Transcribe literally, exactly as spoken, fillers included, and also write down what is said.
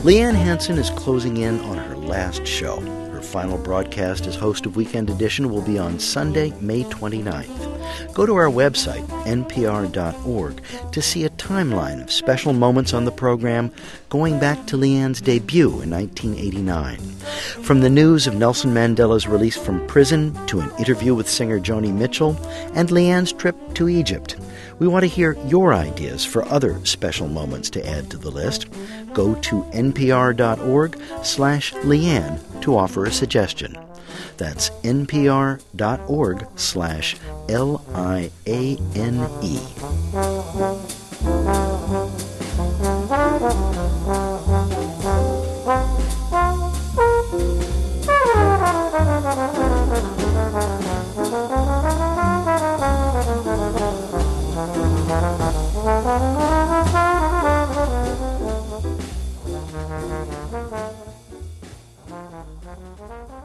Leanne Hansen is closing in on her last show. Her final broadcast as host of Weekend Edition will be on Sunday, May twenty-ninth. Go to our website, N P R dot org, to see a timeline of special moments on the program going back to Leanne's debut in nineteen eighty-nine. From the news of Nelson Mandela's release from prison to an interview with singer Joni Mitchell and Leanne's trip to Egypt. We want to hear your ideas for other special moments to add to the list. Go to N P R dot org slash Leanne to offer a suggestion. That's N P R dot org slash L I A N E. Thank you.